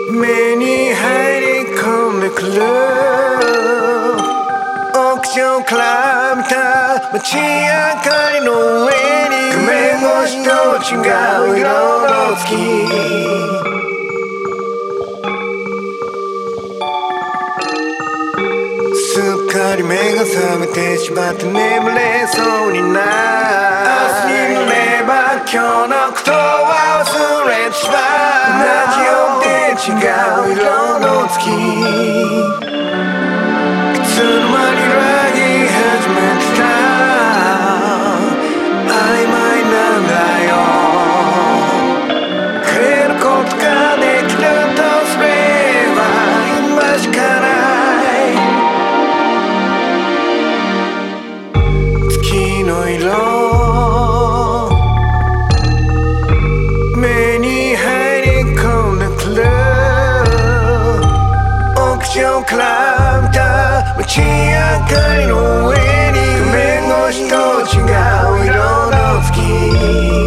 目に入り込んでくる屋上から見た街明かりの上に画面越しと違う色の月すっかり目が覚めてしまって眠れそうにない明日になれば今日のことは忘れてしまう同じようで違う色の月いつの間に裏切り始めてた曖昧なんだよ変えることができるとすれば今しかない月の色目に入り込んでくる屋上から見た街明かりの上に画面越しと違う色の月